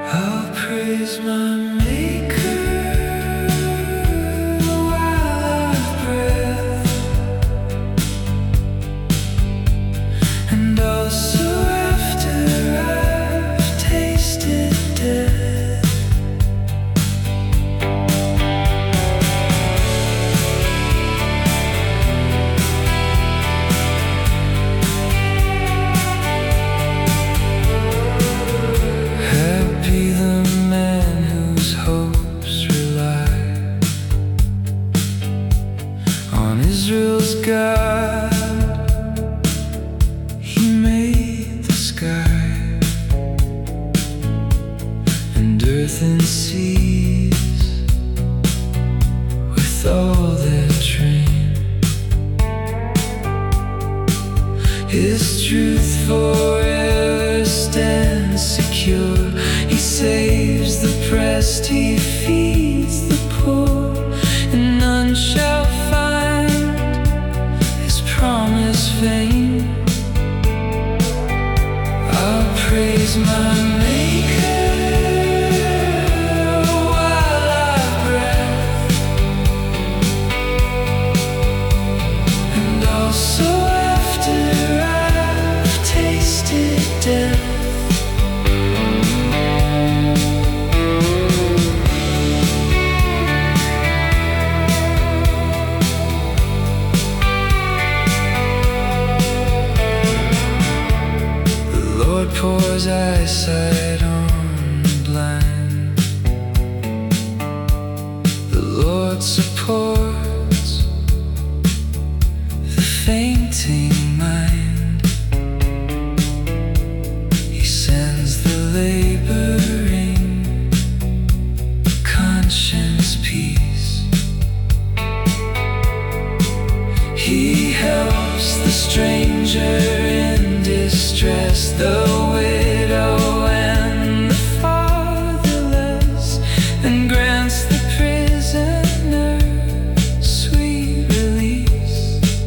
I'll praise my Maker while I've breath, and also after I've tasted death. Happy the man whose hopes rely on Israel's God. He made the sky and earth and seas with all their train. His truth forever stands secure. He saves the oppressed, he feeds the poor, and none shall find his promise vain. I'll praise my Maker while I've breath, and also after I've tasted death. Lord pours eyesight on the blind. The Lord supports the fainting mind. He sends the laboring conscience peace. He helps the stranger in distress, the widow and the fatherless, and grants the prisoner sweet release.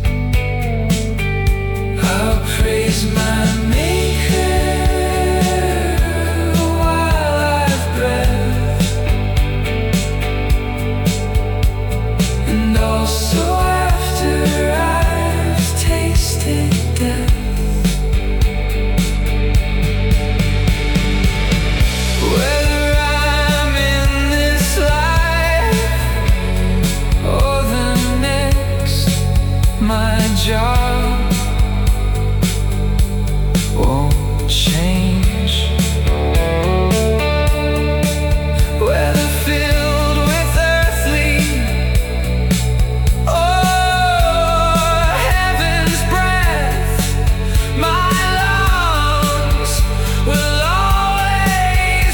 I'll praise my Maker while I've breath, and also after I've tasted death. Whether I'm in this life or the next, my job won't change. Whether filled with earthly or heaven's breath, my lungs will always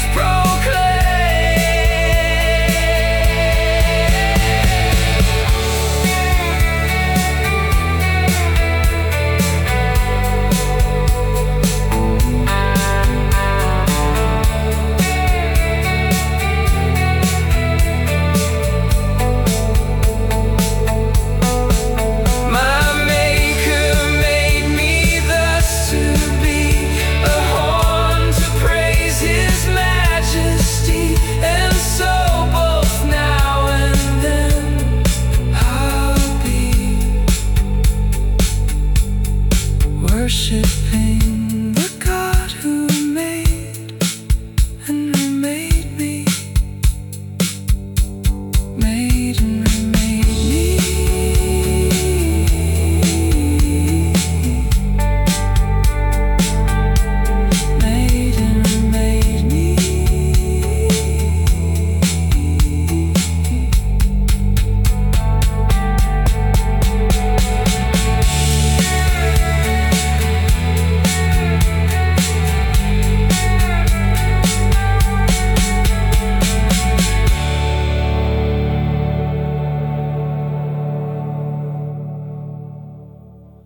My Maker made me thus to be a horn to praise His majesty, and so both now and then I'll be worshiping